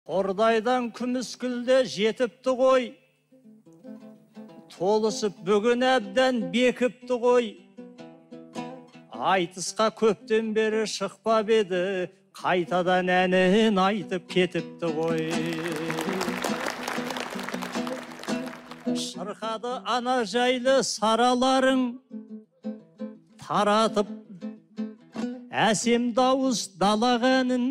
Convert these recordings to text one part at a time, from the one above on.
Қордайдан күміскүлде жетіпті ғой, толысып бүгін әбден бекіпті ғой. Айтысқа көптен бері шықпап еді, қайтадан әнін айтып кетіпті ғой. Шырқады ана жайлы сараларың, таратып әсем дауыс далақ әнін.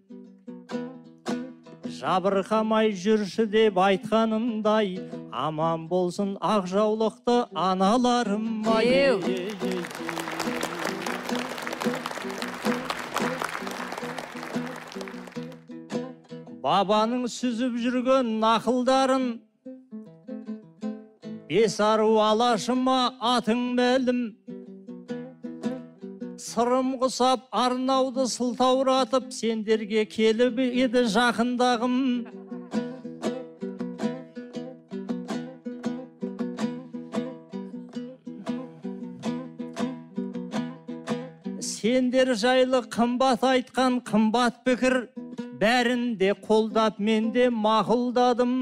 Жабырқамай жүрші деп айтқанымдай, аман болсын ақ жаулықты аналарым. Бабаның сүзіп жүрген нақылдарын, бес ару алашыма атың мәлім. Сырым құсап арнауды сылтауратып, сендерге келіп еді жақындағым. Сендер жайлы қымбат айтқан қымбат пікір, бәрін де қолдап мен де мақұлдадым.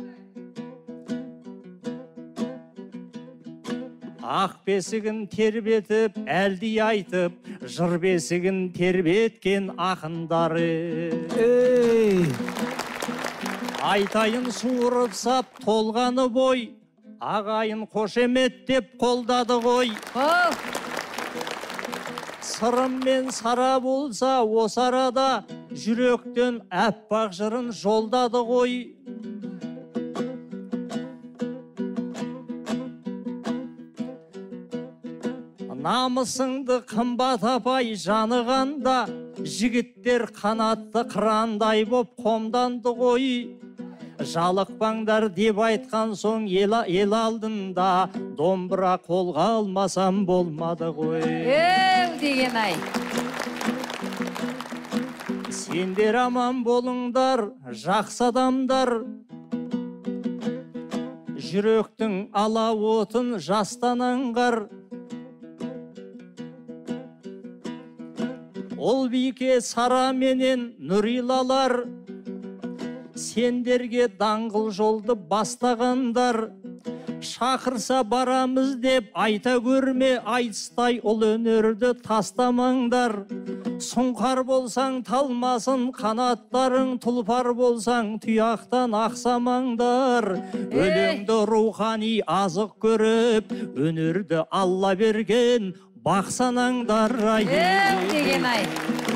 Ақ бесігін тербетіп, әлди айтып, жыр бесігін тербеткен ақындары. Айтайын суырып сап толғаны бой, ағайын қошемет деп қолдады ғой. Сырым мен сара болса осы арада, жүректен әппақ жырын жолдады ғой. Намысыңды қымбат апай жанығанда, жігіттер қанатты қырандай боп қомданды ғой. Жалықпаңдар деп айтқан соң ел алдында, домбыра қолға алмасам болмады ғой. Деген ай. Сендер аман болыңдар, жақсы адамдар. Жүректің ала отын жастан аңғар. Ол бике сара менен Нұрилалар, сендерге даңғыл жолды бастағандар. Шақырса барамыз деп айта көрме, айтыстай ол өнерді тастамаңдар. Сұңқар болсаң талмасын қанаттарың, тұлпар болсаң тұяқтан ақсамаңдар. Өлеңді рухани азық көріп, өнерді Алла берген бақсанаңдар. Деген ай.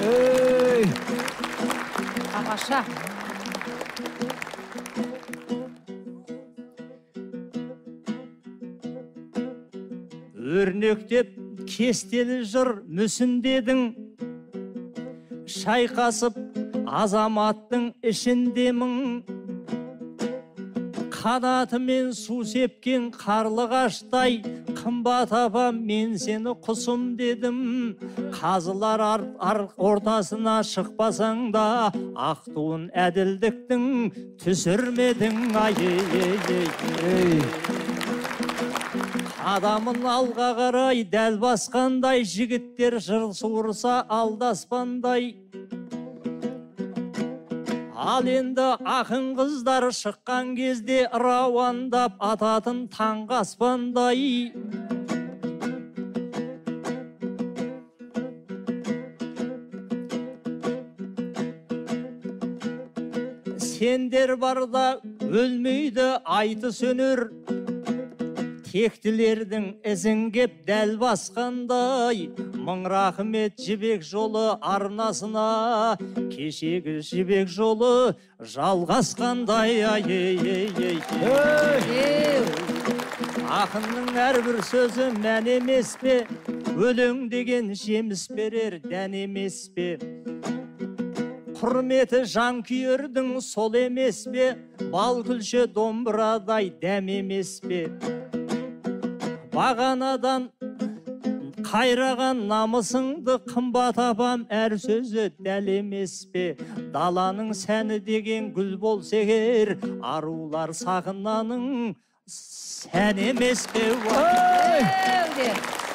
Тамаша. Өрнектеп кестелі жыр мүсіндедің, шайқасып азаматтың ішіндемің. Қанатымен су сепкен қарлығаштай, қымбат апам мен сені құсым дедім. Қазылар ортасына шықпасаң да, ақ туын әділдіктің түсірмедің. Адамын алға қарай дәл басқандай, жігіттер жыр суырса алдаспандай. Ал енді ақын қыздар шыққан кезде, рауандап ататын таңғы аспандай. Сендер барда өлмейді айтыс өнер, тектілердің ізін кеп дәл басқандай. Мың рахмет жібек жолы арнасына, кешегі жібек жолы жалғасқандай. Ақынның әрбір сөзі мән емес пе, өлең деген жеміс берер дән емес пе. Құрметі жанкүйердің сол емес пе, бал күлші домбырадай дәм емес пе. Бағанадан қайраған намысыңды, қымбат апам әр сөзі дәл емес пе. Даланың сәні деген гүл болса егер, арулар сағынаның сән емес пе.